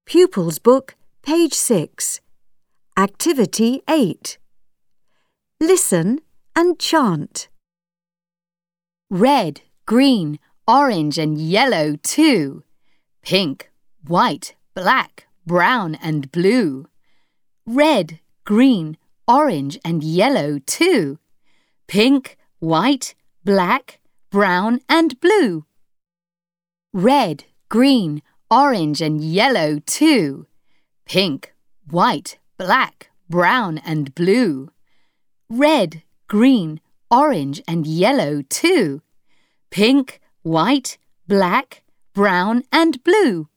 Pupils Book, page 6. Activity 8. Listen and chant. Red, green, orange and yellow too. Pink, white, black, brown and blue. Red, green, orange and yellow too. Pink, white, black, brown and blue. Red, green, orange and yellow too. Pink, white, black, brown and blue. Red, green, orange and yellow too. Pink, white, black, brown and blue.